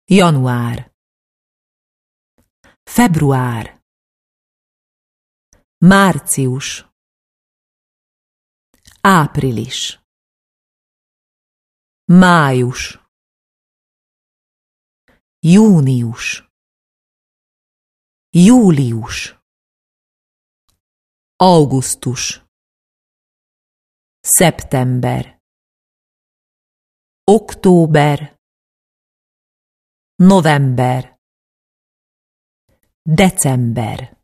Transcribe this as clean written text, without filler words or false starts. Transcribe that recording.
Január, február, március, április, május, június, július, augusztus, szeptember, október, november, december.